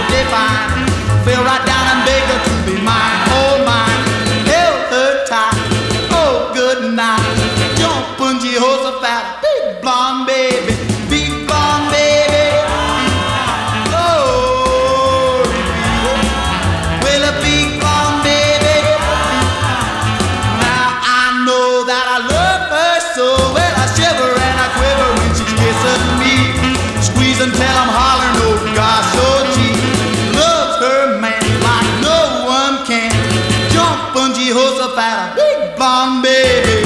mighty fine. Fell right down and begged her to be mine, oh mine. Held her tight, oh good night. Jumping Jehoshaphat, big blonde baby, big blonde baby. Lord, well a big blonde baby. Now I know that I love her so. Well I shiver and I quiver when she's kissing me. Squeeze until I'm hollering, oh gosh, oh gee. Loves her man like no one can. Jumping Jehoshaphat, a big blonde baby.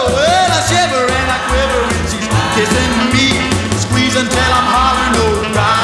Until I'm hollering, oh God.